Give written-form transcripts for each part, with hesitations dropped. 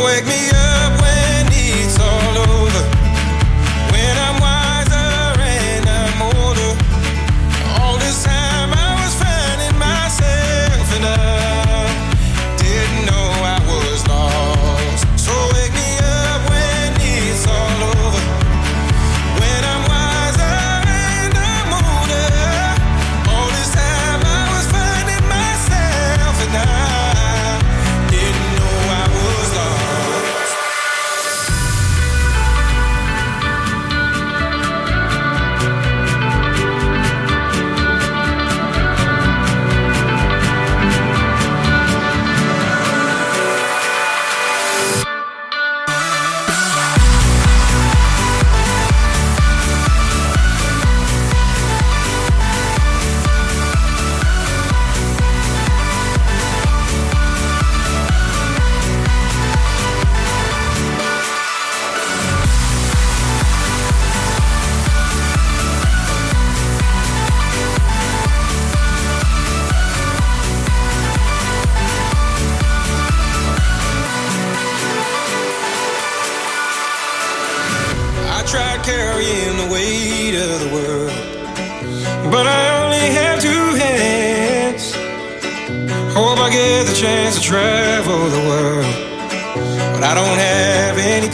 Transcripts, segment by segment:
wake me up when it's all over, when I'm wiser and I'm older. All this time I was finding myself and I didn't know I was lost. So wake me up when it's all over, when I'm wiser and I'm older. All this time I was finding myself and I didn't know I was lost. I tried carrying the weight of the world, but I only have two hands. Hope I get the chance to travel the world, but I don't have any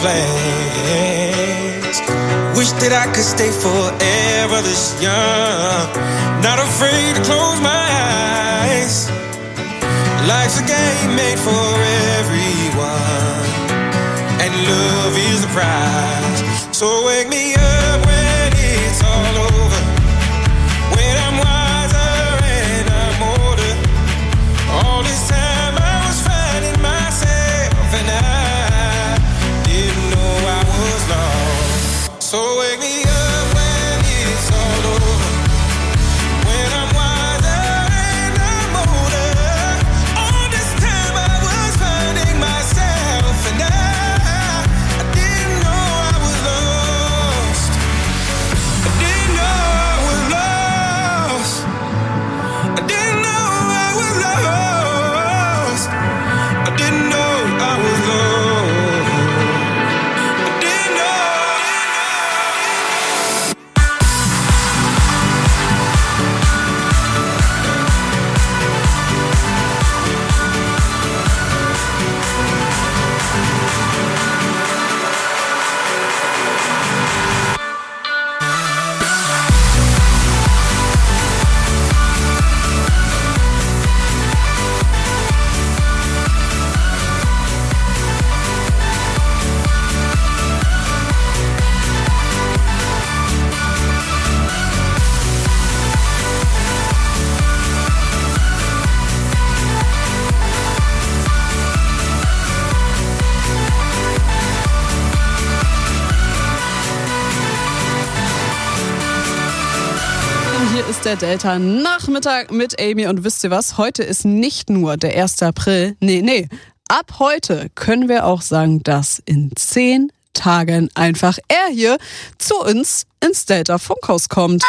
plans. Wish that I could stay forever this young, not afraid to close my eyes. Life's a game made for everyone, and love is the prize. So wake me up when it's all over, when I'm wiser and I'm older. All this time I was finding myself and I didn't know I was lost. So wake me up when it's all over, when I'm wiser and I'm older. All this time I was finding myself and I didn't know I was lost. I didn't know I was lost. I didn't know I was lost. I didn't know I was lost. I didn't know. Hier ist der Delta-Nachmittag mit Amy und wisst ihr was? Heute ist nicht nur der 1. April, nee. Ab heute können wir auch sagen, dass in 10 Tagen einfach er hier zu uns ins Delta-Funkhaus kommt.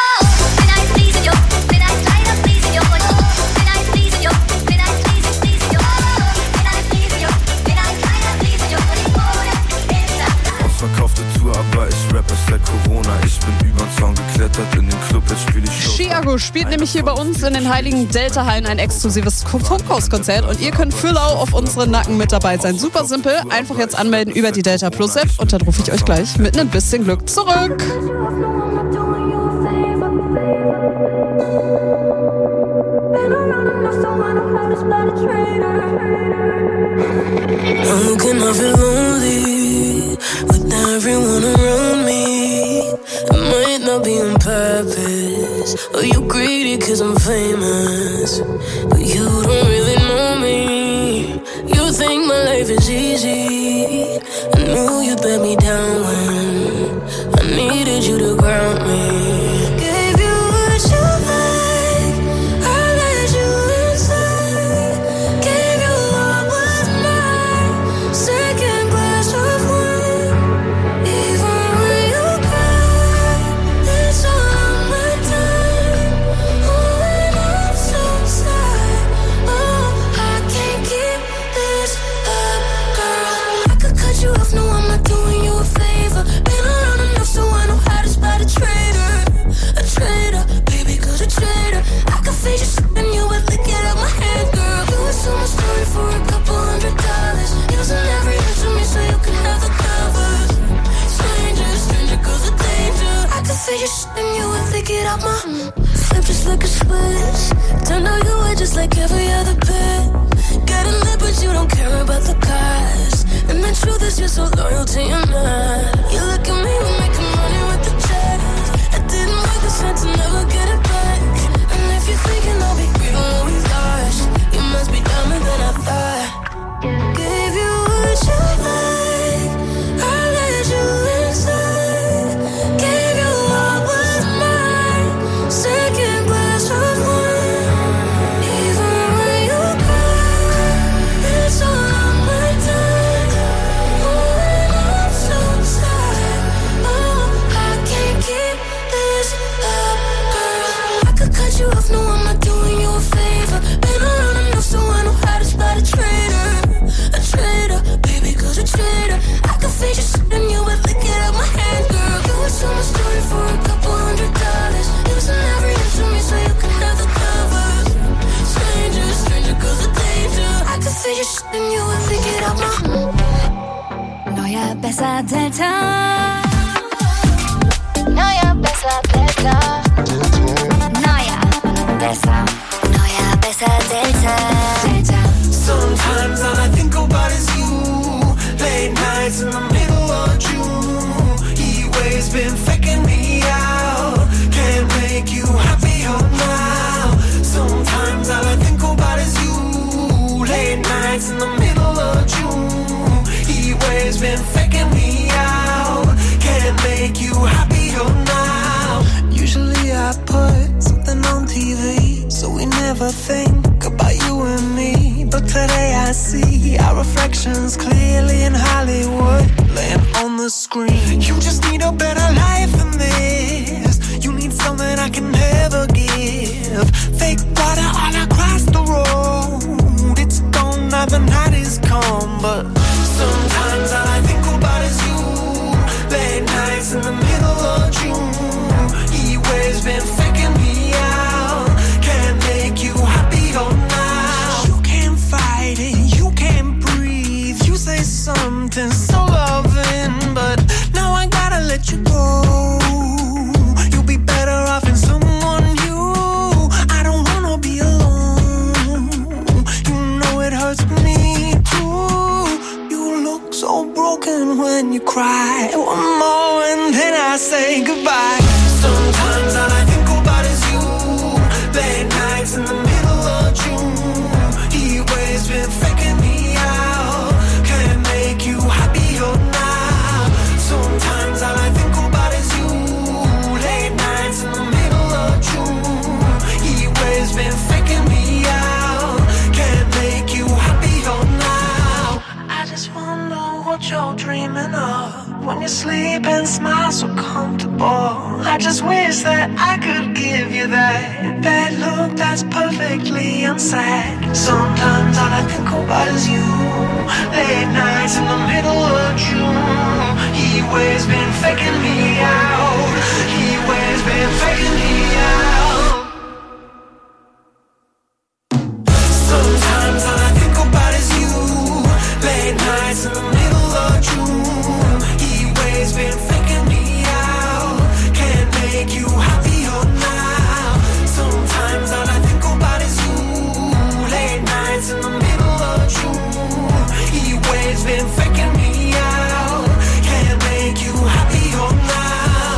Ausverkaufte Tour, aber ich rappe seit Corona. Ich bin über den Zaun geklettert, in den Club, jetzt spiel ich Show. Chiago spielt nämlich hier bei uns in den heiligen Delta-Hallen ein exklusives Funkhauskonzert und ihr könnt für lau auf unseren Nacken mit dabei sein. Super simpel, einfach jetzt anmelden über die Delta Plus App und dann rufe ich euch gleich mit ein bisschen Glück zurück. How can I feel lonely with everyone around me? It might not be on purpose, or you greedy cause I'm famous, but you don't really know me. You think my life is easy. I knew you'd let me down when I needed you to ground me. Gave you what you like, I let you inside. Gave you what was mine, second glass of wine. Even when you cry, it's all my time. Oh, and I'm so sad. Oh, I can't keep this up, girl. I could up just like a Swiss. Turned out you were just like every other bit. Got a lip but you don't care about the cost. And the truth is you're so loyal to your man. You look at me, we're making money with the checks. I didn't make the sense to never get it back. And if you're thinking I'll be grieving what we lost, you must be dumber than I thought. Gave you what you like, I let you inside. Gave you what was mine, second glass of wine. Even when you cry, it's all on my time. Oh, I'm so sad. Oh, I can't keep this up, girl. I could cut you off, no, I'm not doing you a favor. Been around enough so I know how to spot a traitor. A traitor, baby, cause a traitor. I could fade your shit and you would lick it out my hand, girl. You would tell my story for a couple $100. It was an every inch of me so you could have the covers. Stranger, stranger, cause of danger. I could fade your shit and you would lick it out my Neuer, besser, Delta. Neuer, besser, Delta. Neuer, besser. Neuer, besser, Delta. Delta. Sometimes all I think about is you. Late nights in the middle of June. He always been faking me out. Can't make you happier now. Sometimes all I think about is you. Late nights in the middle of June. He always been faking me out. Can't make you happier now. Usually I put something on TV, so we never think about you and me. But today I see our reflections clearly in Hollywood, laying on the screen. You just need a better life than this. You need something I can never give. Fake water all across the road. It's gone now, the night is come. But sometimes all I think about is you. Late nights in the middle of June. He always been faking me out. Can't make you happier now. You can't fight it, you can't breathe. You say something so loving, but now I gotta let you go. You'll be better off in someone new. I don't wanna be alone. You know it hurts me too. You look so broken when you cry. One more and then I say goodbye. Sometimes all I think about is you. Late nights in the middle of June. He always been faking me out. Can't make you happier now. Sometimes all I think about is you. Late nights in the middle of June. He always been faking me out. Can't make you happier now. I just wonder what you're dreaming of. When you sleep and smile so comfortable. I just wish that I could give you that look that's perfectly unsaid. Sometimes all I think about is you. Late nights in the middle of June. He always been faking me out. He always been faking me out. Sometimes all I think about is you. Late nights in the middle of June. He always been faking me out. Can't make you happier now. Sometimes all I think about is you. Late nights in the middle of June. He always been faking me out. Can't make you happier now.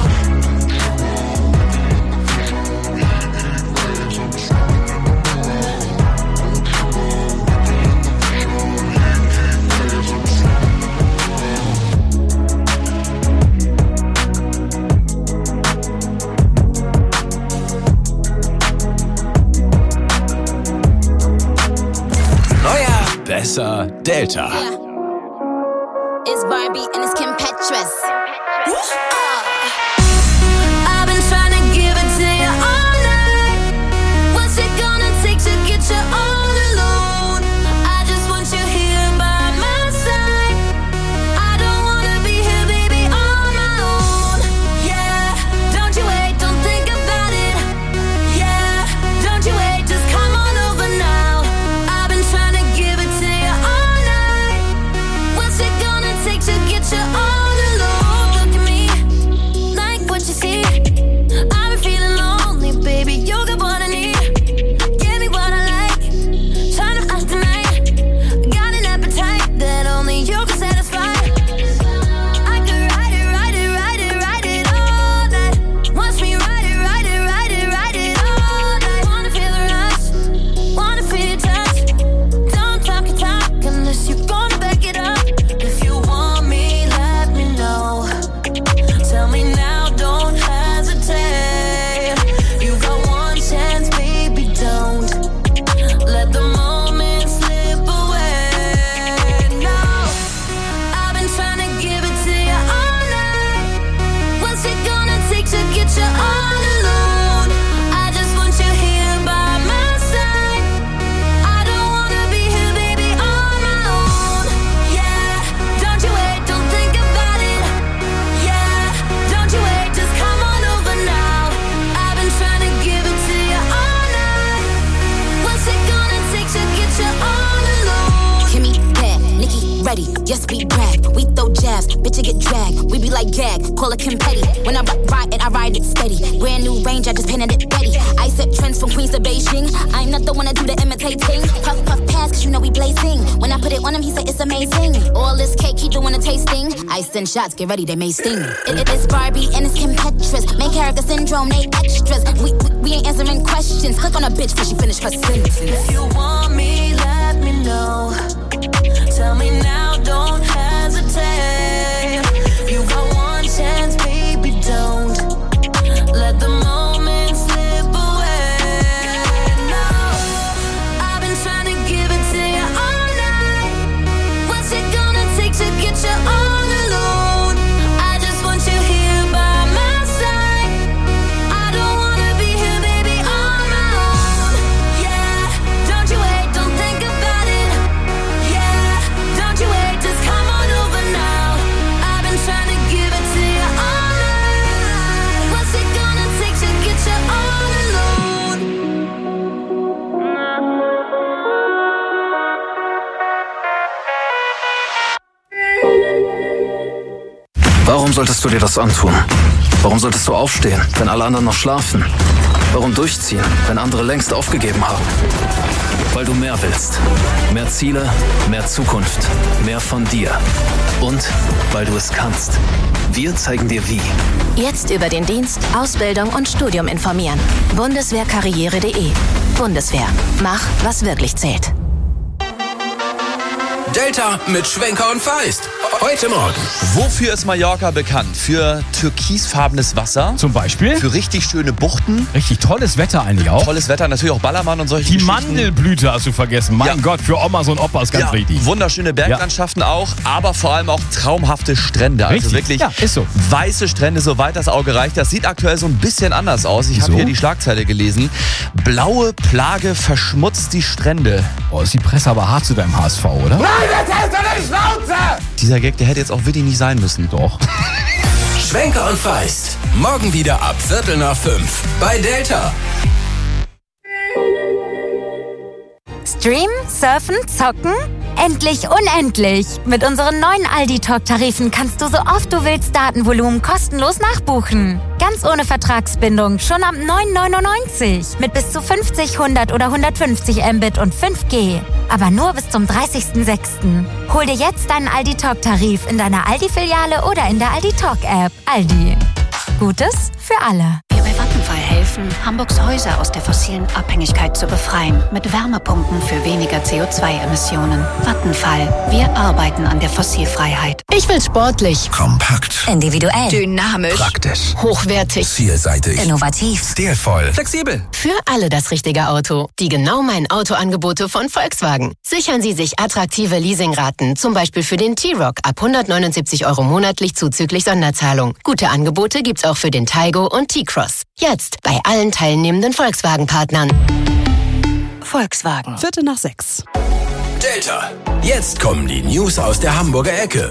Besser Delta. Yeah. It's Barbie and it's Kim Petras. I've been trying to give it to you all night. What's it gonna take to get you all alone? I just want you here by my side. I don't wanna be here, baby, on my own. Yeah, don't you wait, don't think about it. Yeah, don't you wait, just come on over now. I've been trying to give it to you all night. What's it gonna take to get you all alone? Look at me, like we brag, we throw jabs, bitch, it get dragged. We be like gag, call it Kim Petty. When I ride it steady. Brand new range, I just painted it ready. I set trends from Queens to Beijing. I'm not the one to do the imitating. Puff, puff, pass, cause you know we blazing. When I put it on him, he said it's amazing. All this cake, he doing a tasting. I send shots, get ready, they may sting. It's Barbie and it's Kim Petras. Main character syndrome, they extras. We ain't answering questions. Click on a bitch before she finish her sentence. If you want me, let me know. Tell me now, don't hesitate. You got one chance, baby, don't let the moment slip away. No, I've been trying to give it to you all night. What's it gonna take to get you all alone? I just want you here by my side. I don't wanna be here, baby, on my own. Yeah, don't you wait, don't think about it. Yeah, don't you wait, just come on over now. I've been trying to give it to you all night. What's it gonna take to get you all alone? Warum solltest du dir das antun? Warum solltest du aufstehen, wenn alle anderen noch schlafen? Warum durchziehen, wenn andere längst aufgegeben haben? Weil du mehr willst. Mehr Ziele, mehr Zukunft, mehr von dir. Und weil du es kannst. Wir zeigen dir wie. Jetzt über den Dienst, Ausbildung und Studium informieren. Bundeswehrkarriere.de. Bundeswehr. Mach, was wirklich zählt. Delta mit Schwenker und Feist. Heute Morgen. Wofür ist Mallorca bekannt? Für türkisfarbenes Wasser. Zum Beispiel? Für richtig schöne Buchten. Richtig tolles Wetter eigentlich auch. Tolles Wetter, natürlich auch Ballermann und solche Die Geschichten. Mandelblüte hast du vergessen. Mein Gott, für Omas und Opas ganz wichtig. Wunderschöne Berglandschaften auch, aber vor allem auch traumhafte Strände. Also wirklich ist so. Weiße Strände, soweit das Auge reicht. Das sieht aktuell so ein bisschen anders aus. Ich habe hier die Schlagzeile gelesen. Blaue Plage verschmutzt die Strände. Oh, ist die Presse aber hart zu deinem HSV, oder? Nein, jetzt hältst du die Schnauze! Dieser Gag, der hätte jetzt auch wirklich nicht sein müssen. Doch. Schwenker und Feist. Morgen wieder ab 5:15 bei Delta. Streamen, surfen, zocken? Endlich unendlich! Mit unseren neuen Aldi-Talk-Tarifen kannst du so oft du willst Datenvolumen kostenlos nachbuchen. Ganz ohne Vertragsbindung, schon ab 9,99. Mit bis zu 50, 100 oder 150 Mbit und 5G. Aber nur bis zum 30.06. Hol dir jetzt deinen Aldi-Talk-Tarif in deiner Aldi-Filiale oder in der Aldi-Talk-App. Aldi. Gutes für alle. Wir bei Vattenfall helfen, Hamburgs Häuser aus der fossilen Abhängigkeit zu befreien. Mit Wärmepumpen für weniger CO2-Emissionen. Vattenfall. Wir arbeiten an der Fossilfreiheit. Ich will sportlich. Kompakt. Individuell. Dynamisch. Praktisch. Hochwertig. Vielseitig. Innovativ. Stilvoll. Flexibel. Für alle das richtige Auto. Die genau mein Autoangebote von Volkswagen. Sichern Sie sich attraktive Leasingraten. Zum Beispiel für den T-Roc ab 179 € monatlich zuzüglich Sonderzahlung. Gute Angebote gibt's auch für den Taigo und T-Cross. Jetzt bei allen teilnehmenden Volkswagen-Partnern. Volkswagen. 5:45. Delta. Jetzt kommen die News aus der Hamburger Ecke.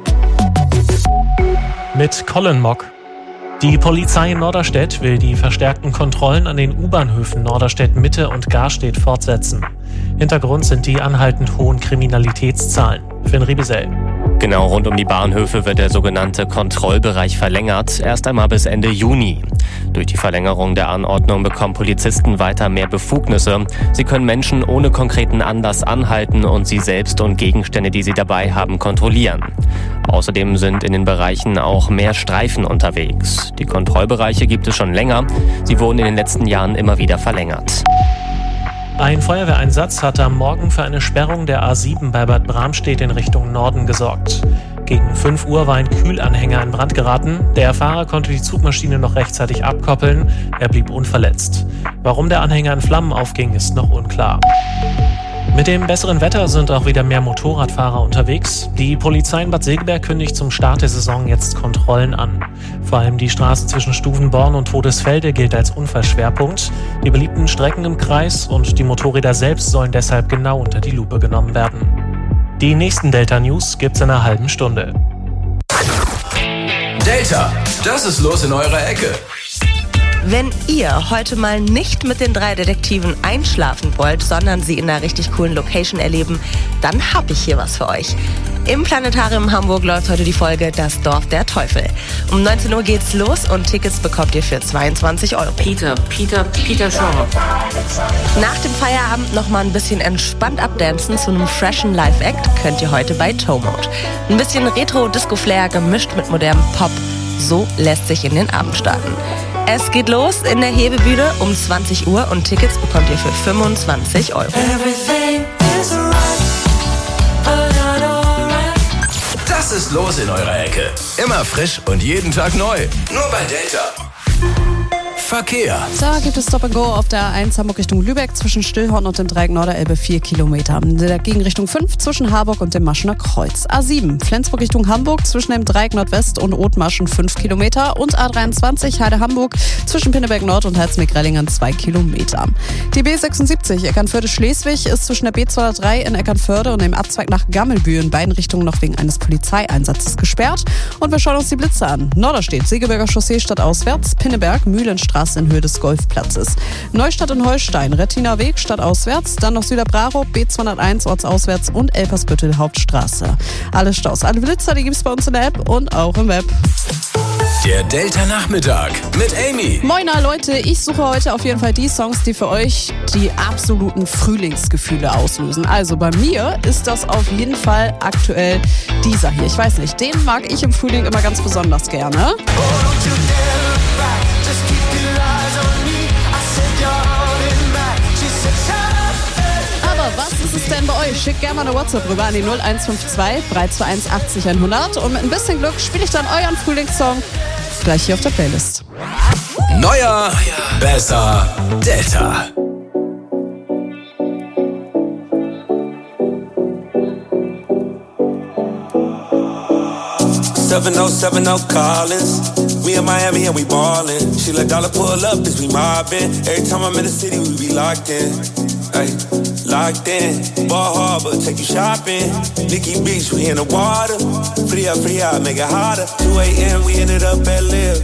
Mit Colin Mock. Die Polizei in Norderstedt will die verstärkten Kontrollen an den U-Bahnhöfen Norderstedt Mitte und Garstedt fortsetzen. Hintergrund sind die anhaltend hohen Kriminalitätszahlen. Finn Riebesell. Genau, rund um die Bahnhöfe wird der sogenannte Kontrollbereich verlängert, erst einmal bis Ende Juni. Durch die Verlängerung der Anordnung bekommen Polizisten weiter mehr Befugnisse. Sie können Menschen ohne konkreten Anlass anhalten und sie selbst und Gegenstände, die sie dabei haben, kontrollieren. Außerdem sind in den Bereichen auch mehr Streifen unterwegs. Die Kontrollbereiche gibt es schon länger. Sie wurden in den letzten Jahren immer wieder verlängert. Ein Feuerwehreinsatz hat am Morgen für eine Sperrung der A7 bei Bad Bramstedt in Richtung Norden gesorgt. Gegen 5 Uhr war ein Kühlanhänger in Brand geraten. Der Fahrer konnte die Zugmaschine noch rechtzeitig abkoppeln. Er blieb unverletzt. Warum der Anhänger in Flammen aufging, ist noch unklar. Mit dem besseren Wetter sind auch wieder mehr Motorradfahrer unterwegs. Die Polizei in Bad Segeberg kündigt zum Start der Saison jetzt Kontrollen an. Vor allem die Straße zwischen Stufenborn und Todesfelde gilt als Unfallschwerpunkt. Die beliebten Strecken im Kreis und die Motorräder selbst sollen deshalb genau unter die Lupe genommen werden. Die nächsten Delta-News gibt's in einer halben Stunde. Delta, das ist los in eurer Ecke. Wenn ihr heute mal nicht mit den 3 Detektiven einschlafen wollt, sondern sie in einer richtig coolen Location erleben, dann hab ich hier was für euch. Im Planetarium Hamburg läuft heute die Folge Das Dorf der Teufel. Um 19 Uhr geht's los und Tickets bekommt ihr für 22 €. Peter Shaw. Nach dem Feierabend noch mal ein bisschen entspannt abdancen zu einem freshen Live-Act könnt ihr heute bei Toe-Mode. Ein bisschen Retro-Disco-Flair gemischt mit modernem Pop. So lässt sich in den Abend starten. Es geht los in der Hebebühne um 20 Uhr und Tickets bekommt ihr für 25 €. Das ist los in eurer Ecke. Immer frisch und jeden Tag neu. Nur bei Delta. Verkehr. Da gibt es Stop and Go auf der A1 Hamburg Richtung Lübeck zwischen Stillhorn und dem Dreieck Norderelbe 4 Kilometer. Dagegen Richtung 5 zwischen Harburg und dem Maschener Kreuz. A7 Flensburg Richtung Hamburg zwischen dem Dreieck Nordwest und Othmarschen 5 Kilometer. Und A23 Heide Hamburg zwischen Pinneberg Nord und Herzmeck-Rellingen 2 Kilometer. Die B76 Eckernförde-Schleswig ist zwischen der B203 in Eckernförde und dem Abzweig nach Gammelbühl in beiden Richtungen noch wegen eines Polizeieinsatzes gesperrt. Und wir schauen uns die Blitze an. Norderstedt, Segeberger Chaussee stadtauswärts, Pinneberg, Mühlenstraße in Höhe des Golfplatzes. Neustadt in Holstein, Rettiner Weg stadtauswärts, dann noch Süderbraro, B201 ortsauswärts und Elpersbüttel Hauptstraße. Alle Staus, alle Blitzer, die gibt's bei uns in der App und auch im Web. Der Delta-Nachmittag mit Amy. Moina Leute, ich suche heute auf jeden Fall die Songs, die für euch die absoluten Frühlingsgefühle auslösen. Also bei mir ist das auf jeden Fall aktuell dieser hier. Ich weiß nicht, den mag ich im Frühling immer ganz besonders gerne. Aber was ist es denn bei euch? Schickt gerne mal eine WhatsApp rüber an die 0152 321 80 100 und mit ein bisschen Glück spiele ich dann euren Frühlingssong gleich hier auf der Playlist. Neuer, besser, Delta. Collins. We in Miami and we ballin'. She let dollar pull up as we mobbin'. Every time I'm in the city, we be locked in. Ay, locked in. Ball Harbor, take you shopping. Nikki Beach, we in the water. Free up, make it hotter. 2 a.m., we ended up at Live.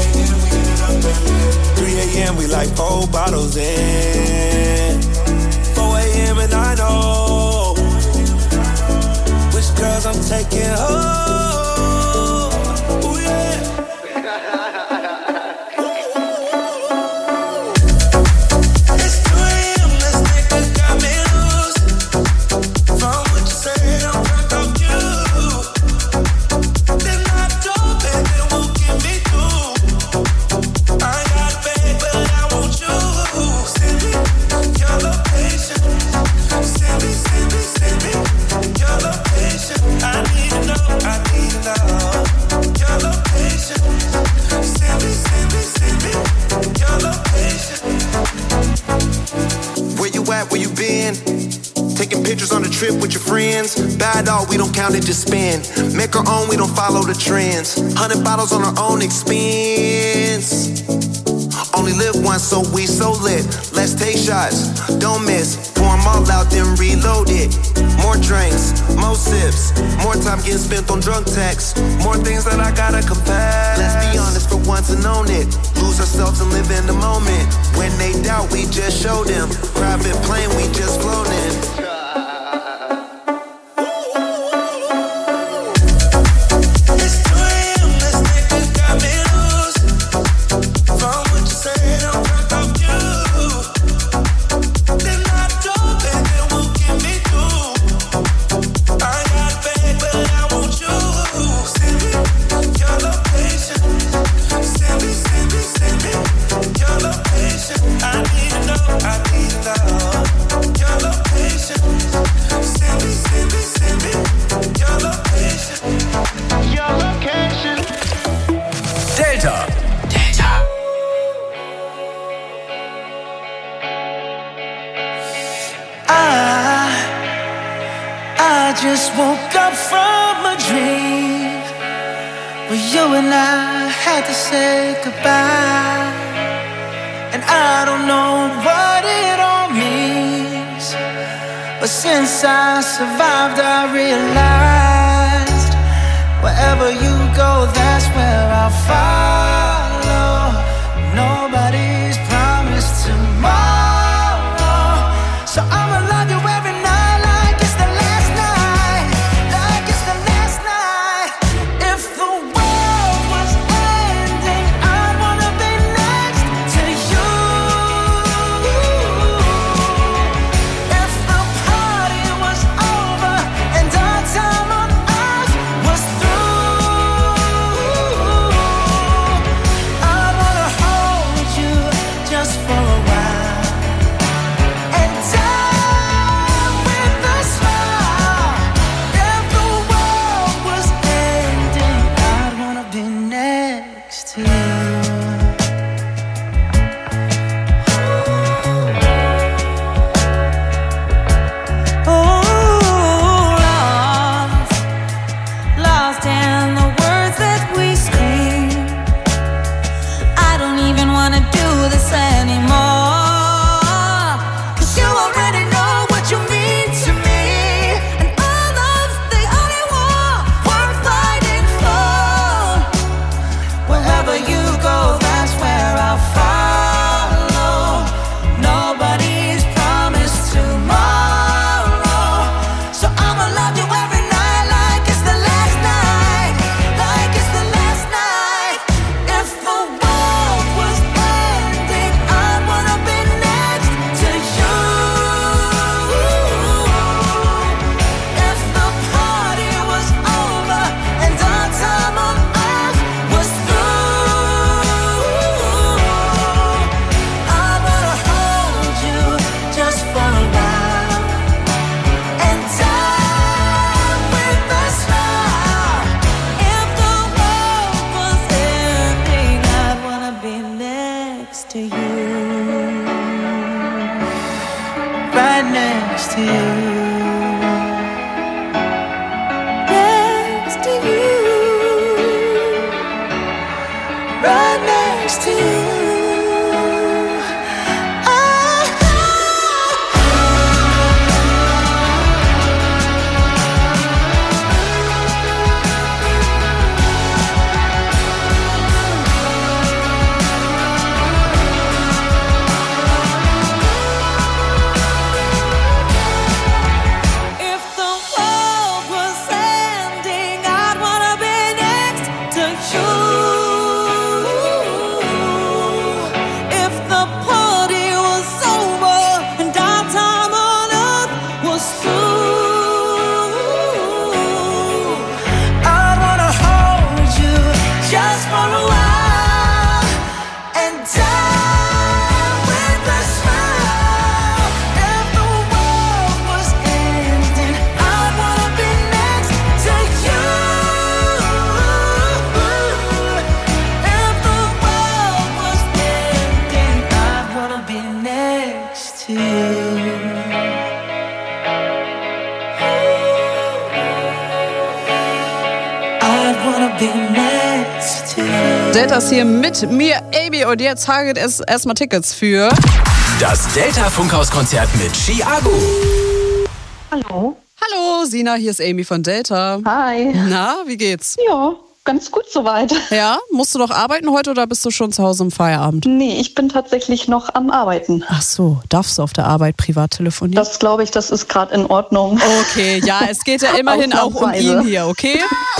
3 a.m., we like 4 bottles in. 4 a.m. and I know which girls I'm taking home. With your friends, buy it all, we don't count it, just spend. Make our own, we don't follow the trends. 100 bottles on our own expense. Only live once, so we so lit. Let's take shots, don't miss. Pour them all out, then reload it. More drinks, more sips. More time getting spent on drunk texts. More things that I gotta confess. Let's be honest for once and own it. Lose ourselves and live in the moment. When they doubt, we just show them. Private plane, we just flown in. I just woke up from a dream where you and I had to say goodbye. And I don't know what it all means, but since I survived I realized wherever you go, that's where I'll follow. Nobody wanna be next to you. Delta ist hier mit mir, Amy, und jetzt hagelt es erstmal Tickets für das Delta-Funkhaus-Konzert mit Chiago. Hallo. Hallo, Sina, hier ist Amy von Delta. Hi. Na, wie geht's? Ja, ganz gut soweit. Ja, musst du noch arbeiten heute oder bist du schon zu Hause im Feierabend? Nee, ich bin tatsächlich noch am Arbeiten. Ach so, darfst du auf der Arbeit privat telefonieren? Das glaube ich, das ist gerade in Ordnung. Okay, ja, es geht ja immerhin auch um ihn hier, okay?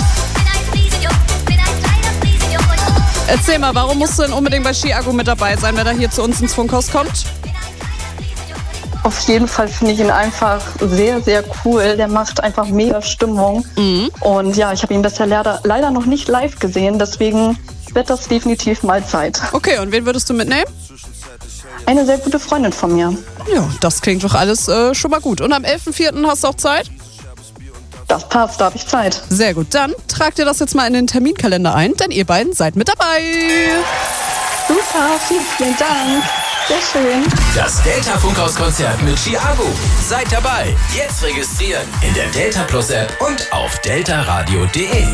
Erzähl mal, warum musst du denn unbedingt bei Chiago mit dabei sein, wenn er hier zu uns ins Funkhaus kommt? Auf jeden Fall finde ich ihn einfach sehr, sehr cool. Der macht einfach mega Stimmung. Und ja, ich habe ihn bisher leider noch nicht live gesehen. Deswegen wird das definitiv mal Zeit. Okay, und wen würdest du mitnehmen? Eine sehr gute Freundin von mir. Ja, das klingt doch alles schon mal gut. Und am 11.04. hast du auch Zeit? Das passt, da habe ich Zeit. Sehr gut, dann tragt ihr das jetzt mal in den Terminkalender ein, denn ihr beiden seid mit dabei. Super, vielen Dank. Sehr schön. Das Delta-Funkhaus-Konzert mit Chiago. Seid dabei. Jetzt registrieren in der Delta Plus App und auf deltaradio.de.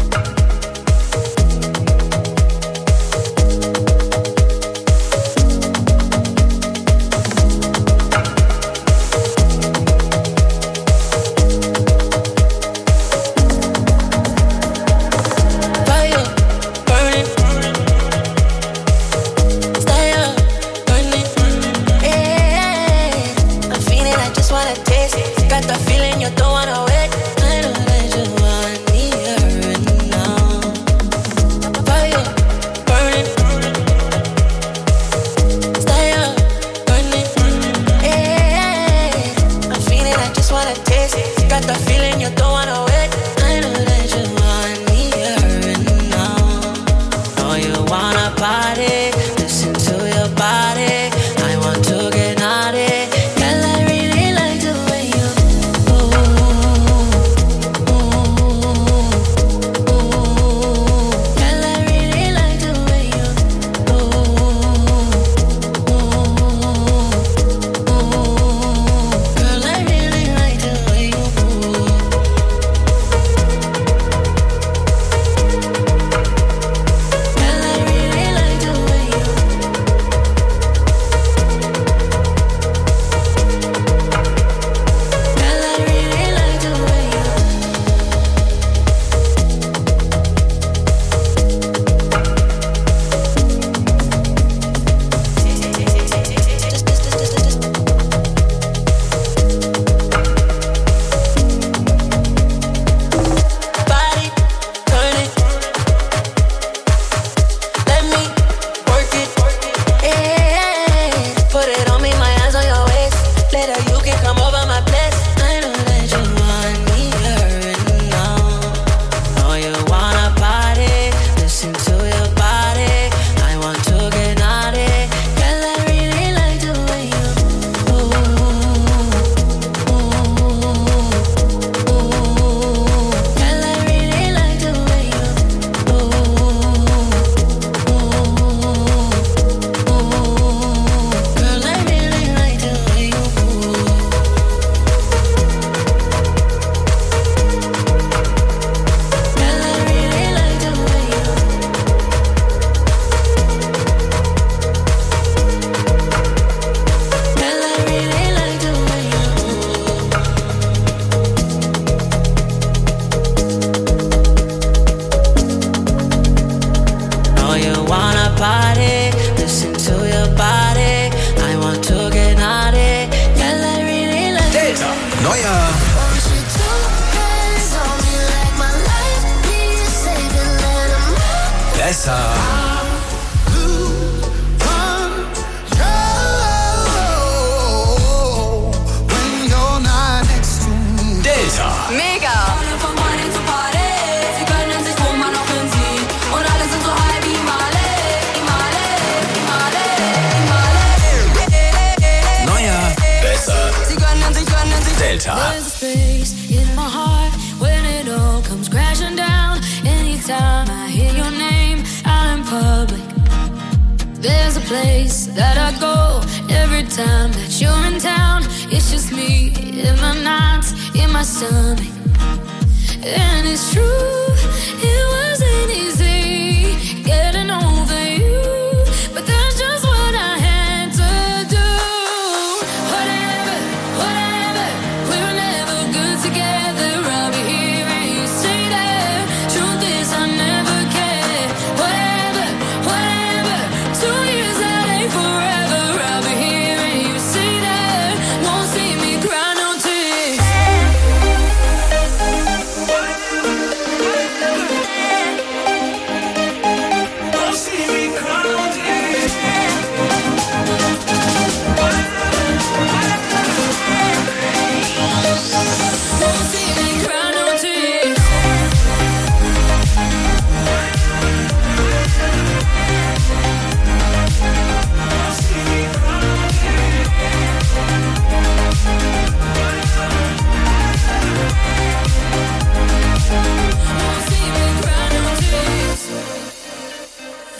There's a place that I go every time that you're in town. It's just me in my nights, in my stomach. And it's true, it was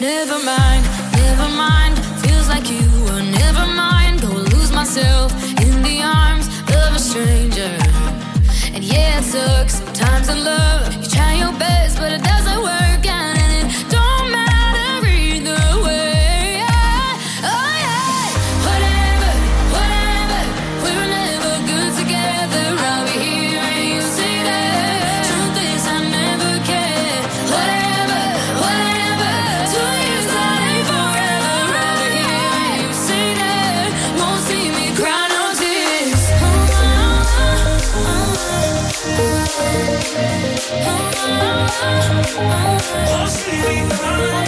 Never mind, feels like you were never mind. Go lose myself in the arms of a stranger. And yeah, it sucks sometimes in love. You try your best, but it doesn't work out, and it don't matter either way. Yeah. Oh yeah, whatever, we were never good together. I'll be here and you say that. Truth is I never cared. Whatever, 2 years that ain't forever. I'll be here and you say that. Won't see me cry no tears. Won't see me cry.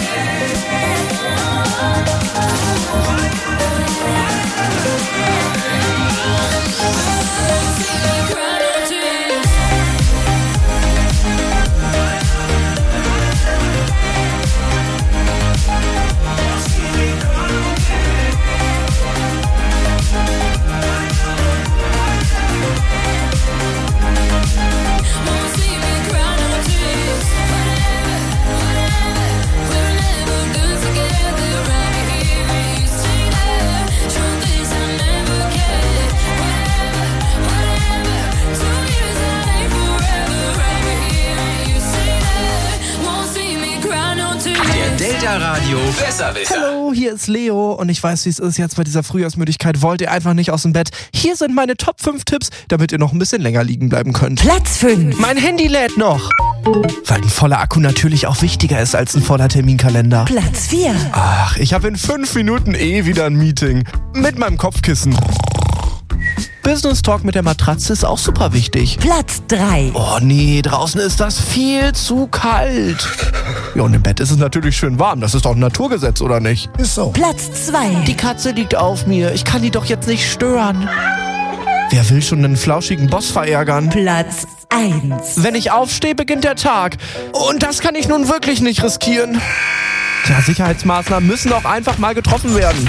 Delta Radio Besserwisser. Hallo, hier ist Leo und ich weiß, wie es ist jetzt bei dieser Frühjahrsmüdigkeit. Wollt ihr einfach nicht aus dem Bett? Hier sind meine Top 5 Tipps, damit ihr noch ein bisschen länger liegen bleiben könnt. Platz 5. Mein Handy lädt noch. Weil ein voller Akku natürlich auch wichtiger ist als ein voller Terminkalender. Platz 4. Ach, ich habe in 5 Minuten wieder ein Meeting. Mit meinem Kopfkissen. Business Talk mit der Matratze ist auch super wichtig. Platz 3. Oh nee, draußen ist das viel zu kalt. Ja, und im Bett ist es natürlich schön warm. Das ist doch ein Naturgesetz, oder nicht? Ist so. Platz 2. Die Katze liegt auf mir. Ich kann die doch jetzt nicht stören. Wer will schon einen flauschigen Boss verärgern? Platz 1. Wenn ich aufstehe, beginnt der Tag. Und das kann ich nun wirklich nicht riskieren. Ja, Sicherheitsmaßnahmen müssen auch einfach mal getroffen werden.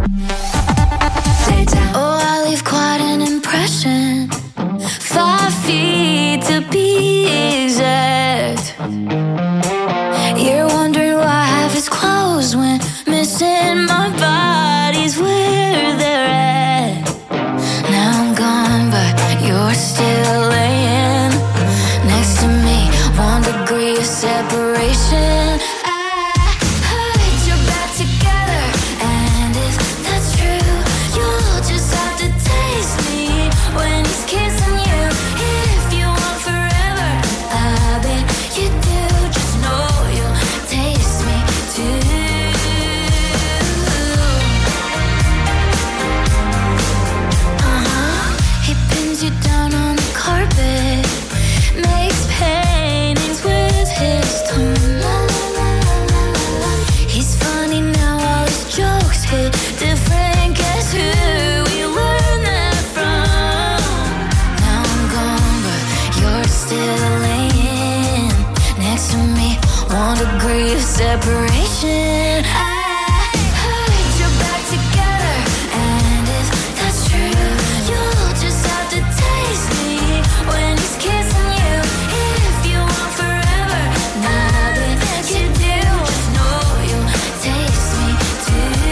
Oh, I leave quite an impression. 5 feet to be exact. You're wondering why half is closed when missing my body's where they're at. Now I'm gone, but you're still laying next to me. 1 degree of separation. Separation. I heard you're back together, and if that's true, you'll just have to taste me when he's kissing you. If you want forever, now that you do, just know you'll taste me too.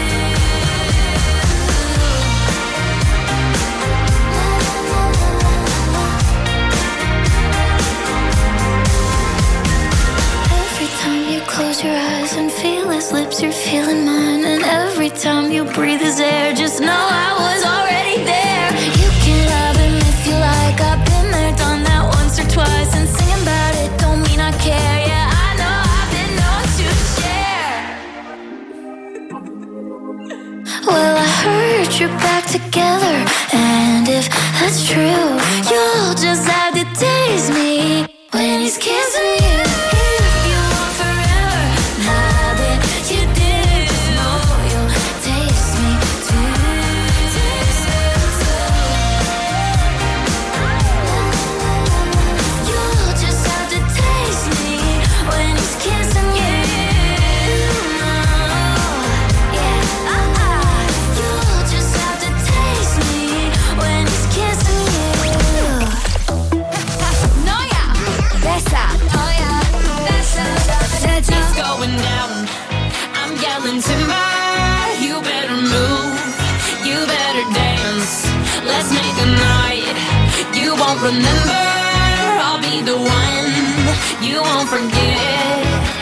Every time you close your eyes and feel his lips, you're feeling mine. And every time you breathe his air, just know I was already there. You can love him if you like. I've been there, done that once or twice. And singing about it don't mean I care. Yeah, I know I've been known to share. Well, I heard you're back together, and if that's true, you'll just have to taste me when he's kissing you. remember. I'll be the one you won't forget.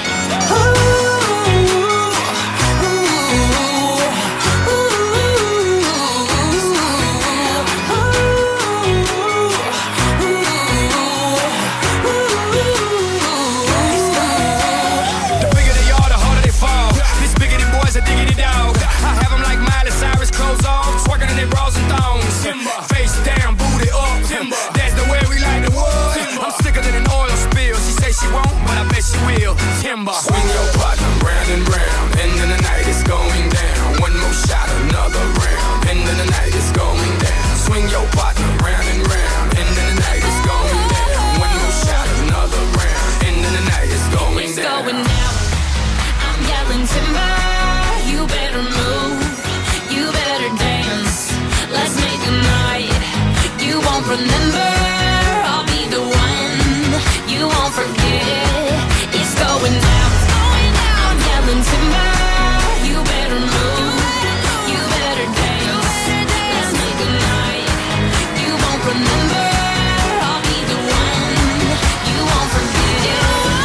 Swing your partner round and round, and then the night is going down. One more shot, another round, and then the night is going down. Swing your partner round and round, and then the night is going down. One more shot, another round, and then the night is going down. It's going down. I'm yelling timber. You better move. You better dance. Let's make a night you won't remember. I'll be the one you won't forget. It's going down. I'm yelling timber. You better move. You better dance. Let's make a night you won't remember. I'll be the one you won't forget.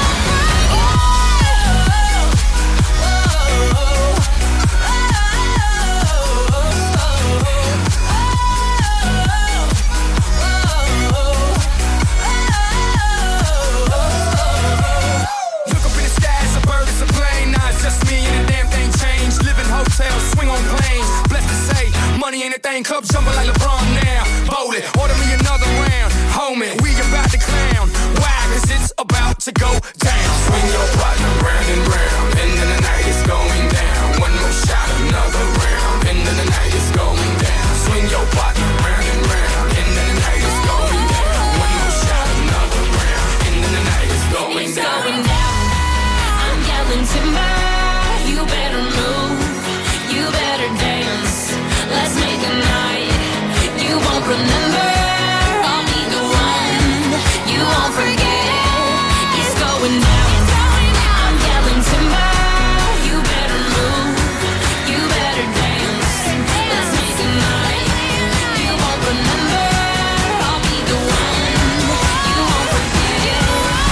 Swing on planes, blessed to say, money ain't a thing. Club jumping like LeBron now. Bowl it, order me another round. Homie, we about to clown. Why? Cause it's about to go down. Swing your partner round and round, and then the night is going down. One more shot, another round, and then the night is going down. Swing your partner round and round, and then the night is going down. One more shot, another round, and then the night is going down. It's going down. I'm yelling timber. You better move. You better dance. Let's make a night you won't remember. I'll be the one you won't forget. It's going down. I'm yelling timber. You better move. You better dance. Let's make a night you won't remember. I'll be the one you won't forget.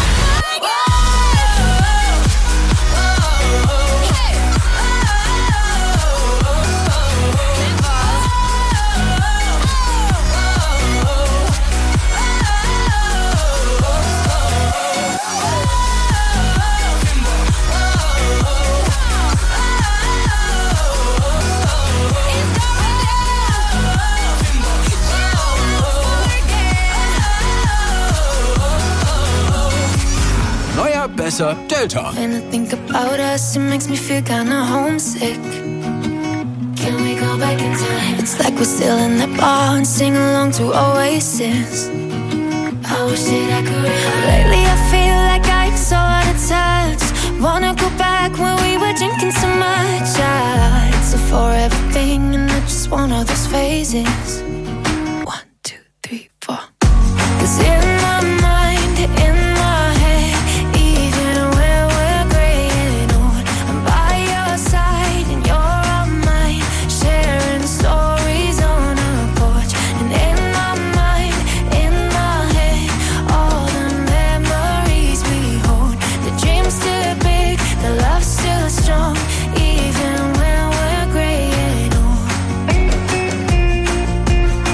Neuer, besser, Delta. When I think about us, it makes me feel kinda homesick. Can we go back in time? It's like we're still in that bar and sing along to Oasis. I wish that I could. Lately I feel like I'm so out of touch. Wanna go back when we were drinking so much. It's a forever thing and I just want all those phases. 1, 2, 3, 4. 'Cause in my mind, in my head, even when we're gray and old, I'm by your side and you're on mine, sharing stories on our porch. And in my mind, in my head, all the memories we hold. The dream's still big, the love's still strong, even when we're gray and old.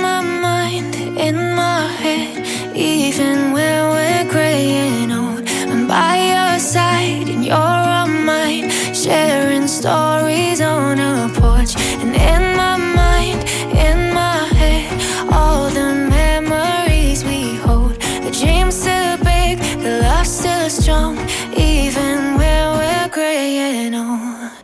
my mind, in my head, even when we're gray and old. I'm by your side and you're on mine, sharing stories on a porch. And in my mind, in my head, all the memories we hold. The dream's still big, the love's still strong, even when we're gray and old.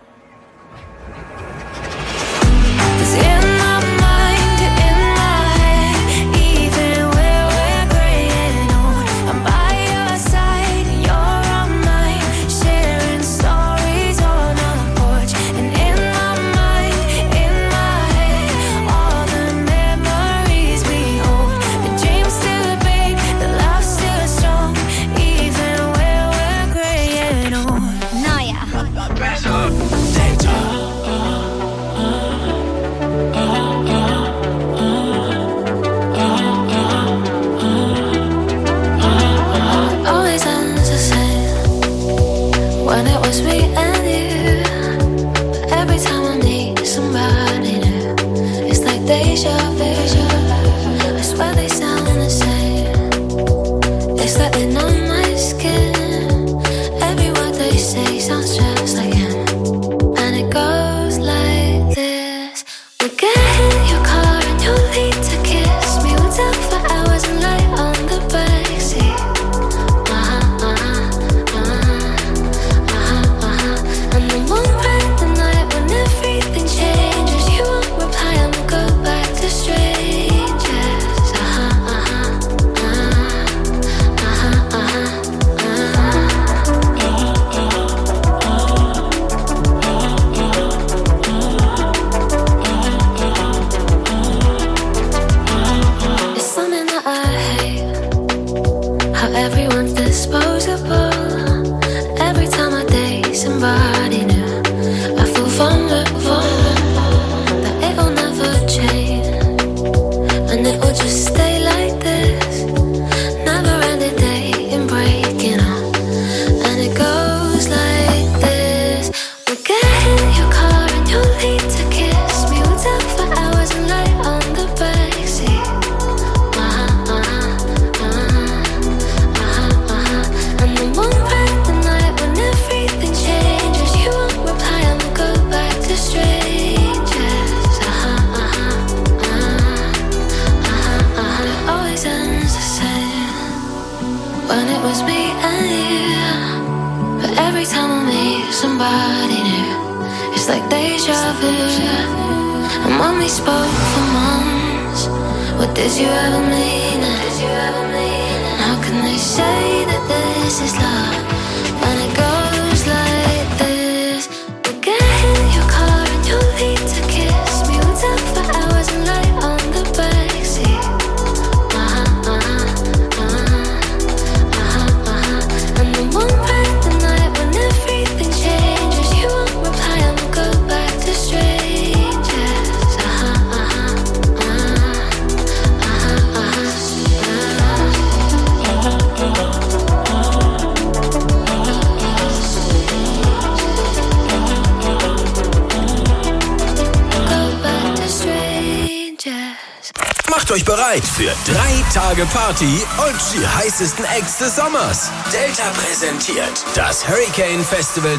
Euch bereit für 3 Tage Party und die heißesten Acts des Sommers. Delta präsentiert das Hurricane Festival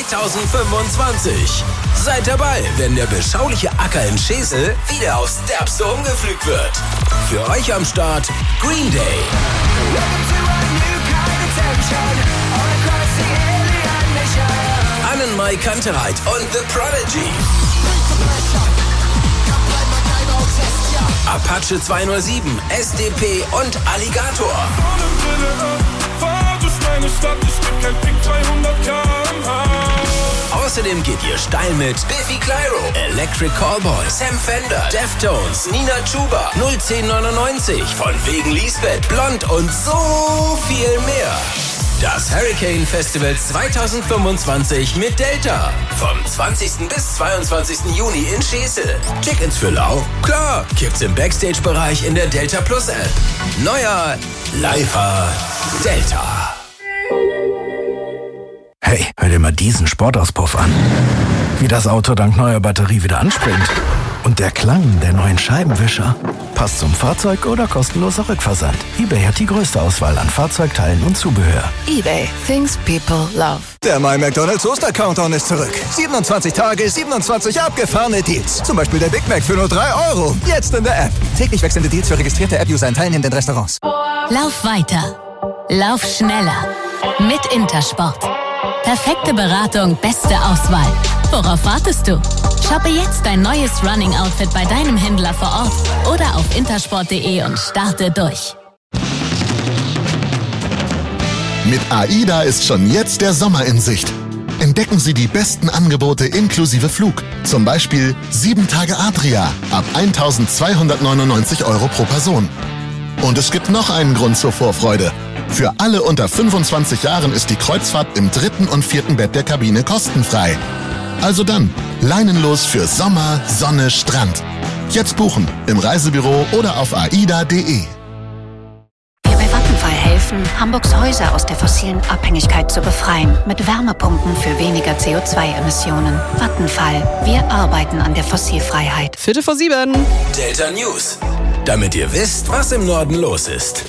2025. Seid dabei, wenn der beschauliche Acker in Schesel wieder aufs Derbste umgepflügt wird. Für euch am Start Green Day. Annenmai Kantereit und The Prodigy. Apache 207, SDP und Alligator. Außerdem geht ihr steil mit Biffy Clyro, Electric Callboy, Sam Fender, Deftones, Nina Chuba, 01099, von wegen Lisbeth, Blond und so viel mehr. Das Hurricane Festival 2025 mit Delta. Vom 20. bis 22. Juni in Schesel. Tickets für lau? Klar, gibt's im Backstage-Bereich in der Delta Plus App. Neuer Lifer Delta. Hey, hör dir mal diesen Sportauspuff an. Wie das Auto dank neuer Batterie wieder anspringt. Und der Klang der neuen Scheibenwischer passt zum Fahrzeug oder kostenloser Rückversand. eBay hat die größte Auswahl an Fahrzeugteilen und Zubehör. eBay. Things people love. Der My McDonald's Oster-Countdown ist zurück. 27 Tage, 27 abgefahrene Deals. Zum Beispiel der Big Mac für nur 3 €. Jetzt in der App. Täglich wechselnde Deals für registrierte App-User in teilnehmenden Restaurants. Lauf weiter. Lauf schneller. Mit Intersport. Perfekte Beratung, beste Auswahl. Worauf wartest du? Shoppe jetzt dein neues Running-Outfit bei deinem Händler vor Ort oder auf intersport.de und starte durch. Mit AIDA ist schon jetzt der Sommer in Sicht. Entdecken Sie die besten Angebote inklusive Flug. Zum Beispiel 7 Tage Adria ab 1.299 € pro Person. Und es gibt noch einen Grund zur Vorfreude. Für alle unter 25 Jahren ist die Kreuzfahrt im 3. und 4. Bett der Kabine kostenfrei. Also dann, leinenlos für Sommer, Sonne, Strand. Jetzt buchen, im Reisebüro oder auf aida.de. Wir bei Vattenfall helfen, Hamburgs Häuser aus der fossilen Abhängigkeit zu befreien. Mit Wärmepumpen für weniger CO2-Emissionen. Vattenfall. Wir arbeiten an der Fossilfreiheit. 7:45. Delta News. Damit ihr wisst, was im Norden los ist.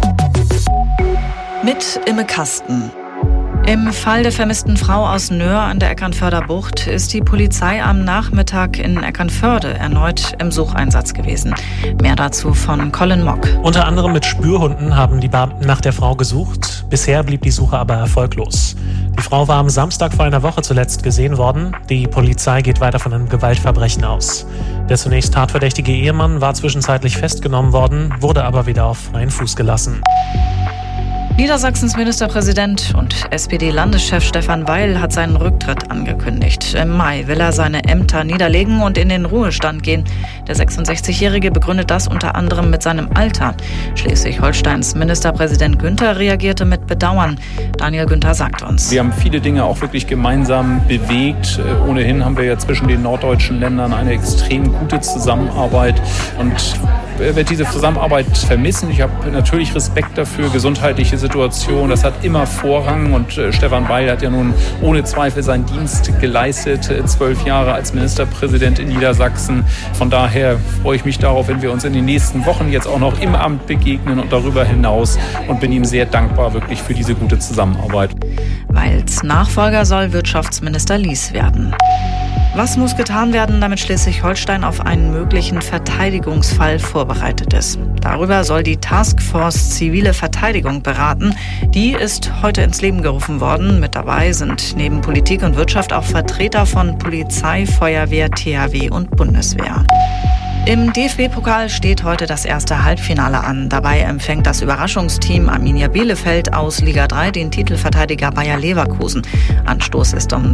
Mit Imme Kasten. Im Fall der vermissten Frau aus Nöhr an der Eckernförder Bucht ist die Polizei am Nachmittag in Eckernförde erneut im Sucheinsatz gewesen. Mehr dazu von Colin Mock. Unter anderem mit Spürhunden haben die Beamten nach der Frau gesucht. Bisher blieb die Suche aber erfolglos. Die Frau war am Samstag vor einer Woche zuletzt gesehen worden. Die Polizei geht weiter von einem Gewaltverbrechen aus. Der zunächst tatverdächtige Ehemann war zwischenzeitlich festgenommen worden, wurde aber wieder auf freien Fuß gelassen. Niedersachsens Ministerpräsident und SPD-Landeschef Stefan Weil hat seinen Rücktritt angekündigt. Im Mai will er seine Ämter niederlegen und in den Ruhestand gehen. Der 66-Jährige begründet das unter anderem mit seinem Alter. Schleswig-Holsteins Ministerpräsident Günther reagierte mit Bedauern. Daniel Günther sagt uns: Wir haben viele Dinge auch wirklich gemeinsam bewegt. Ohnehin haben wir ja zwischen den norddeutschen Ländern eine extrem gute Zusammenarbeit und werde diese Zusammenarbeit vermissen. Ich habe natürlich Respekt dafür, gesundheitliche Situation, das hat immer Vorrang und Stefan Weil hat ja nun ohne Zweifel seinen Dienst geleistet, 12 Jahre als Ministerpräsident in Niedersachsen. Von daher freue ich mich darauf, wenn wir uns in den nächsten Wochen jetzt auch noch im Amt begegnen und darüber hinaus und bin ihm sehr dankbar wirklich für diese gute Zusammenarbeit. Weils Nachfolger soll Wirtschaftsminister Lies werden. Was muss getan werden, damit Schleswig-Holstein auf einen möglichen Verteidigungsfall vorbereitet ist? Darüber soll die Taskforce Zivile Verteidigung beraten. Die ist heute ins Leben gerufen worden. Mit dabei sind neben Politik und Wirtschaft auch Vertreter von Polizei, Feuerwehr, THW und Bundeswehr. Im DFB-Pokal steht heute das erste Halbfinale an. Dabei empfängt das Überraschungsteam Arminia Bielefeld aus Liga 3 den Titelverteidiger Bayer Leverkusen. Anstoß ist um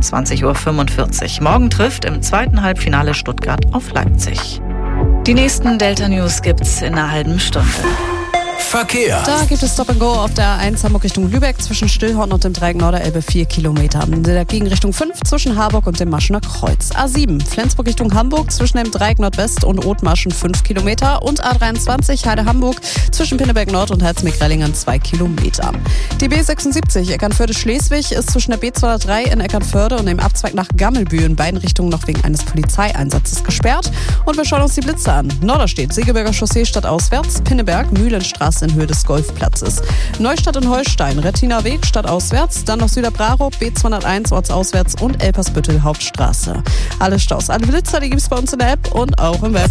20:45 Uhr. Morgen trifft im zweiten Halbfinale Stuttgart auf Leipzig. Die nächsten Delta News gibt's in einer halben Stunde. Verkehr. Da gibt es Stop and Go auf der A1 Hamburg Richtung Lübeck zwischen Stillhorn und dem Dreieck Norderelbe 4 Kilometer. In der Gegenrichtung 5 zwischen Harburg und dem Maschener Kreuz. A7 Flensburg Richtung Hamburg zwischen dem Dreieck Nordwest und Othmarschen 5 Kilometer. Und A23 Heide Hamburg zwischen Pinneberg Nord und Herzmeg-Rellingen 2 Kilometer. Die B76 Eckernförde-Schleswig ist zwischen der B203 in Eckernförde und dem Abzweig nach Gammelbühl in beiden Richtungen noch wegen eines Polizeieinsatzes gesperrt. Und wir schauen uns die Blitze an. Norderstedt, Segeberger Chaussee stadtauswärts, Pinneberg, Mühlenstraße in Höhe des Golfplatzes. Neustadt und Holstein, Rettiner Weg stadtauswärts, dann noch Süderbraro, B201 ortsauswärts und Elpersbüttel Hauptstraße. Alle Staus, alle Blitzer, die gibt's bei uns in der App und auch im Web.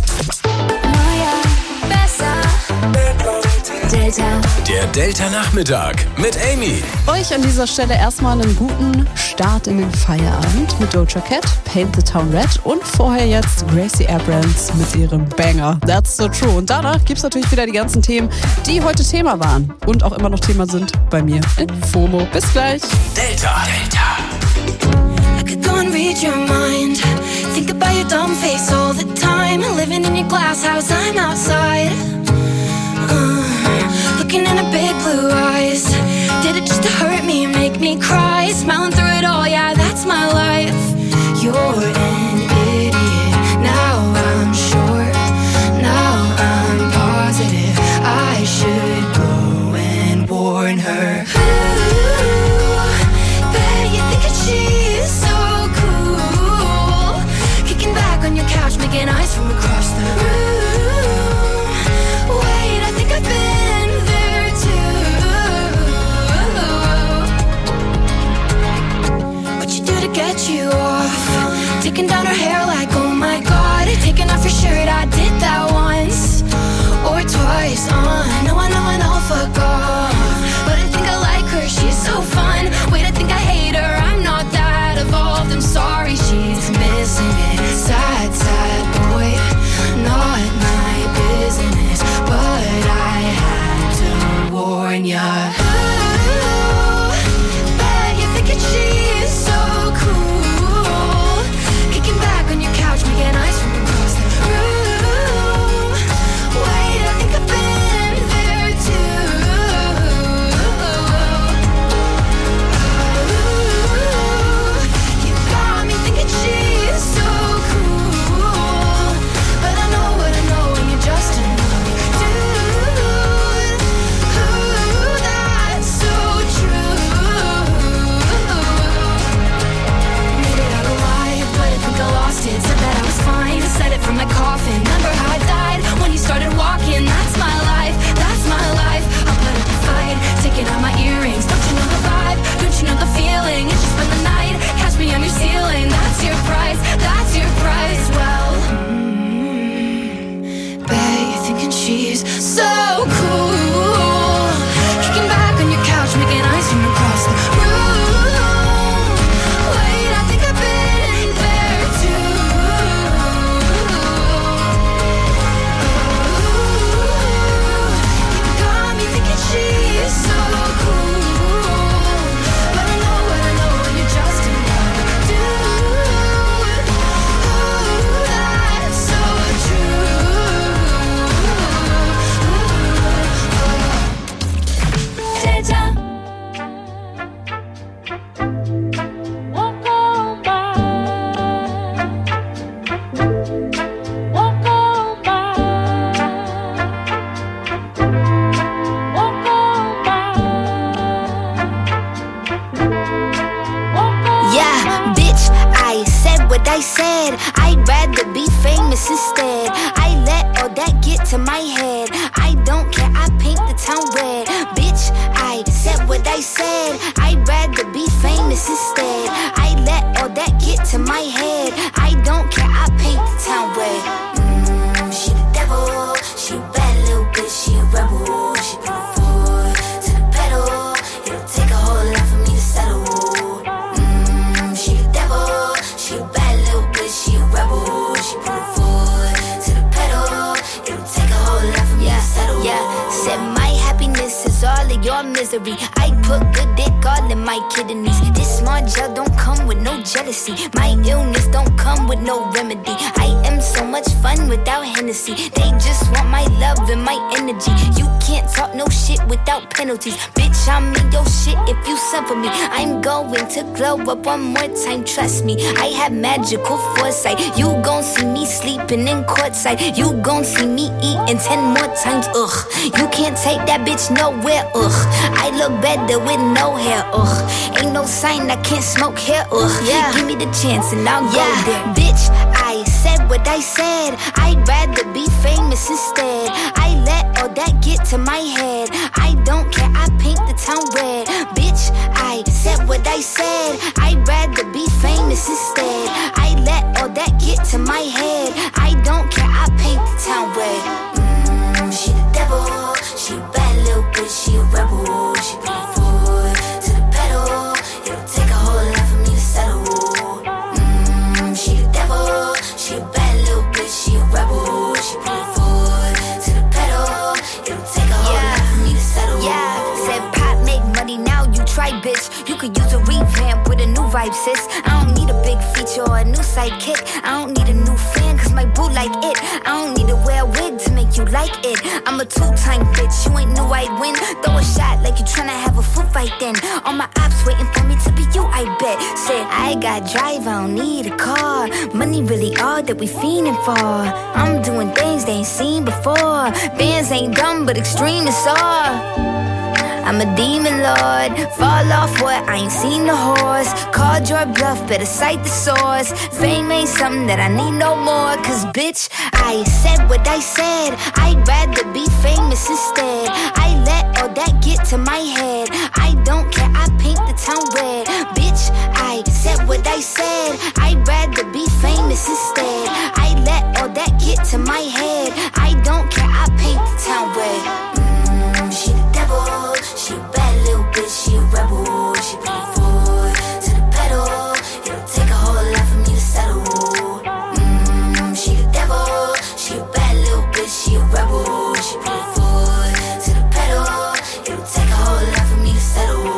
Delta. Der Delta-Nachmittag mit Amy. Euch an dieser Stelle erstmal einen guten Start in den Feierabend mit Doja Cat, Paint the Town Red und vorher jetzt Gracie Abrams mit ihrem Banger. That's so true. Und danach gibt's natürlich wieder die ganzen Themen, die heute Thema waren und auch immer noch Thema sind bei mir in FOMO. Bis gleich. Delta. I could go and read your mind. Think about your dumb face all the time. Living in your glass house, I'm outside. Looking in her big blue eyes. Did it just to hurt me and make me cry? Smiling through it all, yeah, that's my life. You're an idiot. Now I'm sure. Now I'm positive. I should go and warn her. Ooh, bet you think she's so cool. Kicking back on your couch, making eyes from a she's so cool. Kicking back on your couch, making ice from across the room. Wait, I think I've been there too. You got me thinking she's so cool. But I know when you're just in love with a dude. That's so true. Deja. Yeah, bitch, I said what I said. I'd rather be famous instead. I let all that get to my head. I don't care, I paint the town red. Bitch, I said what I said. I'd rather be famous instead. I let all that get to my head. I don't care, I paint the town red. She the devil, she a bad little bitch, she a rebel. She put her foot to the pedal. It'll take a whole lot for me to settle. She the devil, she a bad little bitch, she a rebel. She put her foot to the pedal. It'll take a whole lot for me to settle. Yeah, said my happiness is all of your misery. I put good dick all in my kidneys. This small gel don't come with no jealousy. My illness don't come with no remedy. I am so much fun without Hennessy. They just want my love and my energy. You can't talk no shit without penalties. Bitch, I'm in your shit if you send for me. I'm going to glow up one more time, trust me. I have magical foresight. You gon' see me sleeping in courtside. You gon' see me eating 10 more times, ugh. You can't take that bitch nowhere, ugh. I look better with no hair, ugh. Ain't no sign I can't smoke hair, ugh. Yeah. Give me the chance and I'll go there. Bitch, I said what I said. I'd rather be famous instead. I let all that get to my head. I don't care, I paint the town red. Bitch, I said what I said. I'd rather be famous instead. I let all that get to my head. I don't care, I paint the town red. She the devil, she a bad little bitch, she a rebel. She put her foot to the pedal. It'll take a whole lot for me to settle. She the devil, she a bad little bitch, she a rebel. She put her foot to the pedal. It'll take a whole lot for me to settle. Yeah, said pop make money, now you try, bitch. You could use a revamp with a new vibe, sis. I don't need a big feature or a new sidekick. I don't need a new fan, cause my boo like it. I don't need to wear a wig to make you like it. I'm a two-time bitch, you ain't knew I'd win. Throw a shot like you tryna have a foot fight then. All my ops waiting for me to be you, I bet. Said I got drive, I don't need a car. Money really all that we fiending for. I'm doing things they ain't seen before. Bands ain't dumb, but extreme is all. I'm a demon lord, fall off what, I ain't seen the horse. Called your bluff, better cite the source. Fame ain't something that I need no more. Cause bitch, I said what I said. I'd rather be famous instead. I let all that get to my head. I don't care, I paint the town red. Bitch, I said what I said. I'd rather be famous instead. I let all that get to my head. I don't care, I paint the town red. She the devil, she a bad little bitch, she a rebel. She put her foot to the pedal. It'll take a whole lot for me to settle. She the devil, she a bad little bitch, she a rebel. She put her foot to the pedal. It'll take a whole lot for me to settle.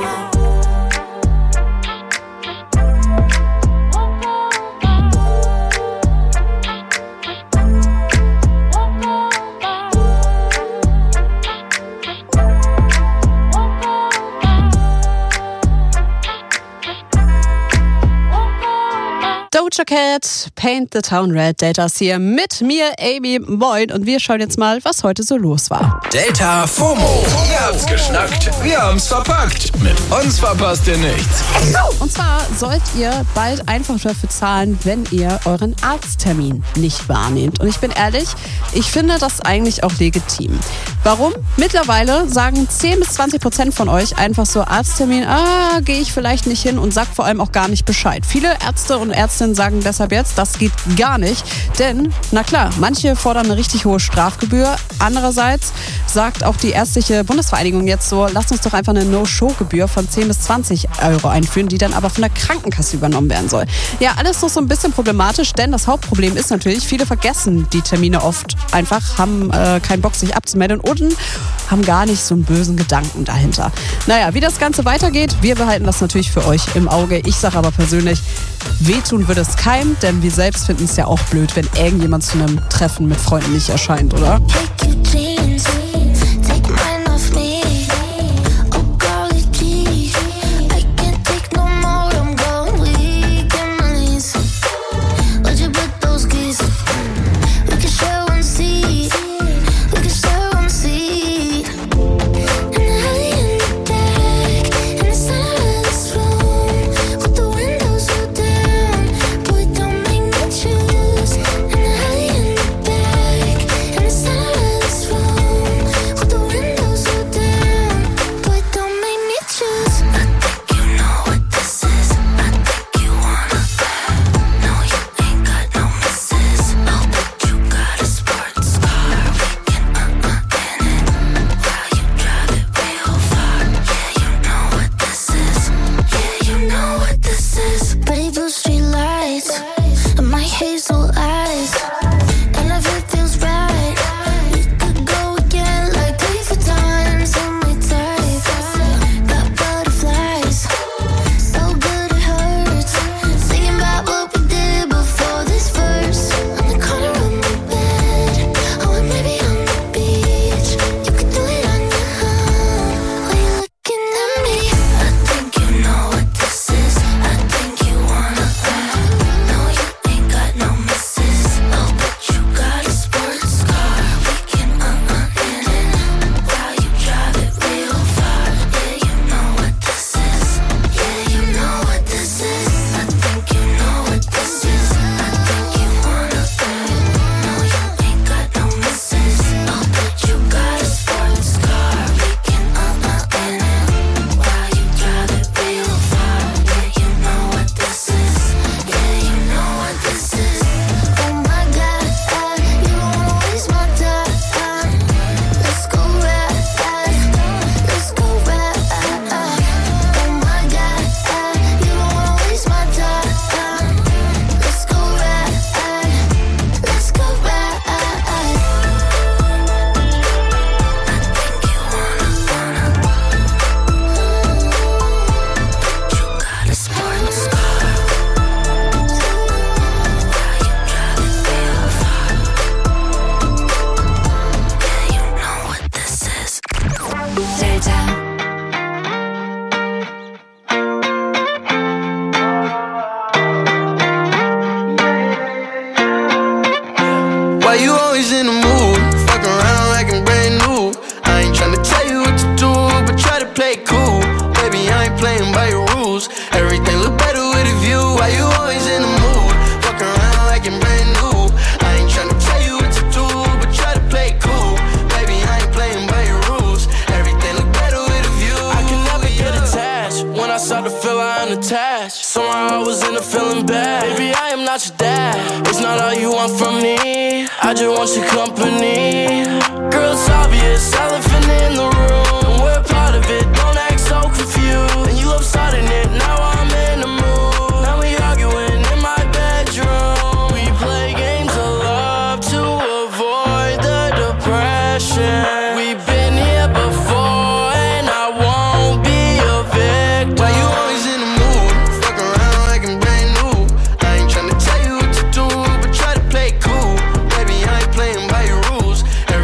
Doja Cat, Paint the Town Red. Delta ist hier mit mir, Amy. Moin. Und wir schauen jetzt mal, was heute so los war. Delta FOMO. Ihr habt's geschnackt, wir haben's verpackt. Mit uns verpasst ihr nichts. Und zwar sollt ihr bald einfach dafür zahlen, wenn ihr euren Arzttermin nicht wahrnehmt. Und ich bin ehrlich, ich finde das eigentlich auch legitim. Warum? Mittlerweile sagen 10-20% von euch einfach so, Arzttermin, gehe ich vielleicht nicht hin und sagt vor allem auch gar nicht Bescheid. Viele Ärzte und Ärztinnen sagen sagen deshalb jetzt, das geht gar nicht. Denn, na klar, manche fordern eine richtig hohe Strafgebühr. Andererseits sagt auch die Ärztliche Bundesvereinigung jetzt so, lasst uns doch einfach eine No-Show-Gebühr von 10 bis 20 Euro einführen, die dann aber von der Krankenkasse übernommen werden soll. Ja, alles noch so ein bisschen problematisch, denn das Hauptproblem ist natürlich, viele vergessen die Termine oft einfach, haben keinen Bock, sich abzumelden und haben gar nicht so einen bösen Gedanken dahinter. Naja, wie das Ganze weitergeht, wir behalten das natürlich für euch im Auge. Ich sage aber persönlich, wehtun würde es keinem, denn wir selbst finden es ja auch blöd, wenn irgendjemand zu einem Treffen mit Freunden nicht erscheint, oder? Not your dad. It's not all you want from me. I just want your company.